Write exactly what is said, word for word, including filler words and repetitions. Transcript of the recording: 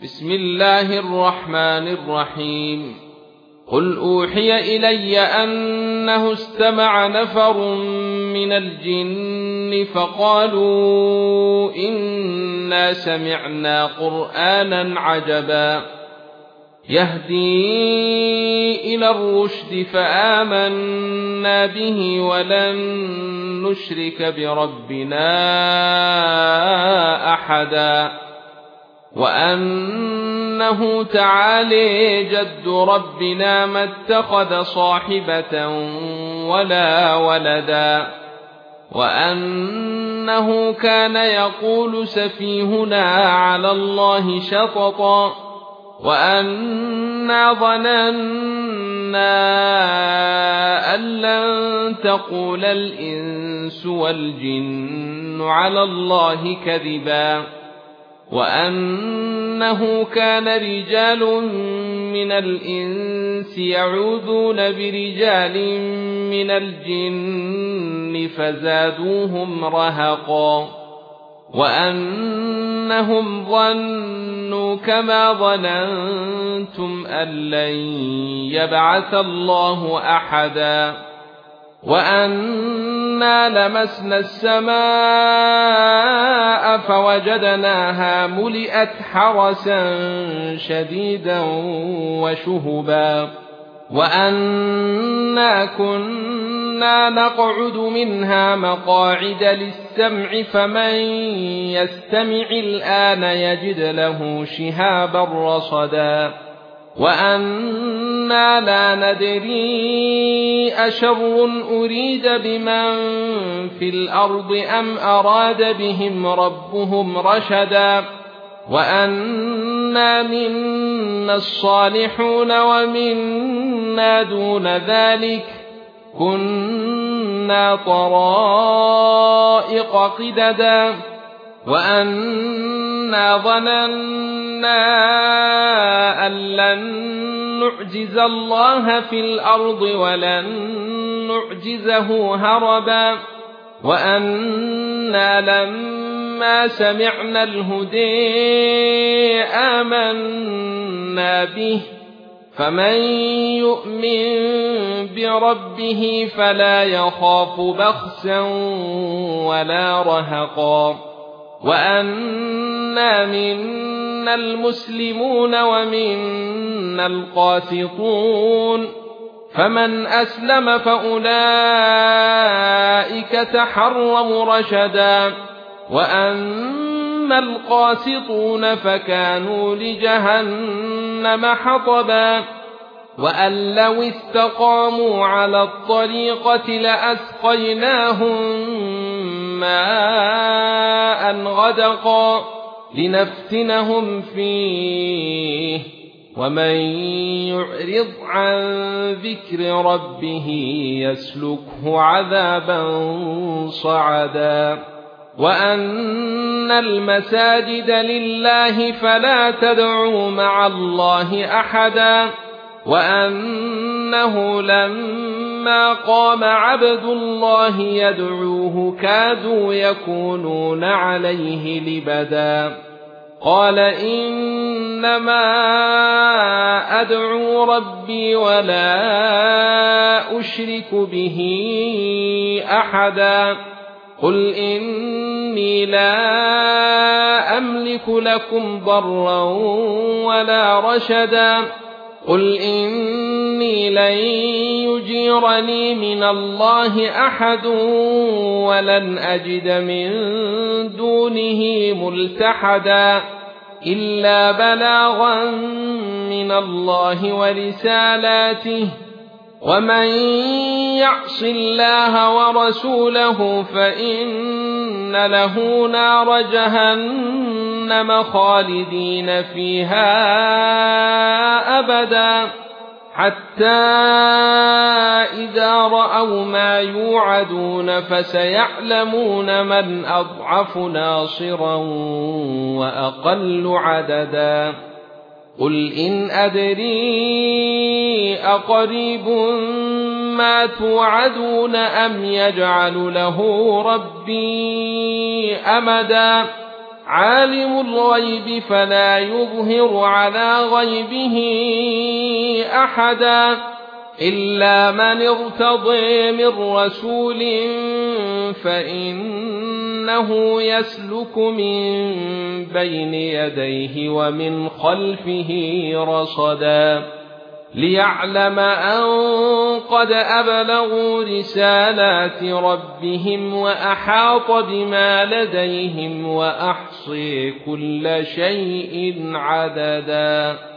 بسم الله الرحمن الرحيم قل أوحي إلي أنه استمع نفر من الجن فقالوا إنا سمعنا قرآنا عجبا يهدي إلى الرشد فآمنا به ولن نشرك بربنا أحدا وأنه تعالى جد ربنا ما اتخذ صاحبة ولا ولدا وأنه كان يقول سفيهنا على الله شططا وأنا ظننا أن لن تقول الإنس والجن على الله كذبا وأنه كان رجال من الإنس يعوذون برجال من الجن فزادوهم رهقا وأنهم ظنوا كما ظننتم أن لن يبعث الله أحدا وأنا لمسنا السماء فوجدناها ملئت حرسا شديدا وشهبا وأنا كنا نقعد منها مقاعد للسمع فمن يستمع الآن يجد له شهابا رصدا وأنا لا ندري أشر أريد بمن في الأرض أم أراد بهم ربهم رشدا وأنا منا الصالحون ومنا دون ذلك كنا طرائق قددا وأنا ظننا أن لن نعجز الله في الأرض ولن نعجزه هربا وأنا لما سمعنا الهدى آمنا به فمن يؤمن بربه فلا يخاف بخسا ولا رهقا وأنا منا المسلمون ومنا القاسطون فمن أسلم فأولئك تحروا رشدا وأما القاسطون فكانوا لجهنم حطبا وأن لو استقاموا على الطريقة لأسقيناهم ماء غدقا لنفتنهم فيه ومن يعرض عن ذكر ربه يسلكه عذابا صعدا وأن المساجد لله فلا تدعوا مع الله أحدا وأنه لما قام عبد الله يدعوه كادوا يكونون عليه لبدا قال إنما أدعو ربي ولا أشرك به أحدا قل إني لا أملك لكم ضرا ولا رشدا قل إني لن يجيرني من الله أحد ولن أجد من دونه ملتحدا إلا بلاغا من الله ورسالاته ومن يعص الله ورسوله فإن له نار جهنم خالدين فيها أبدا حتى إذا رأوا ما يوعدون فسيعلمون من أضعف ناصرا وأقل عددا قل إن أدري أقريب ما توعدون أم يجعل له ربي أمدا عالم الغيب فلا يظهر على غيبه أحدا إلا من ارتضي من رسول فإنه يسلك من بين يديه ومن خلفه رصدا ليعلم أن قد أبلغوا رسالات ربهم وأحاط بما لديهم وأحصي كل شيء عددا.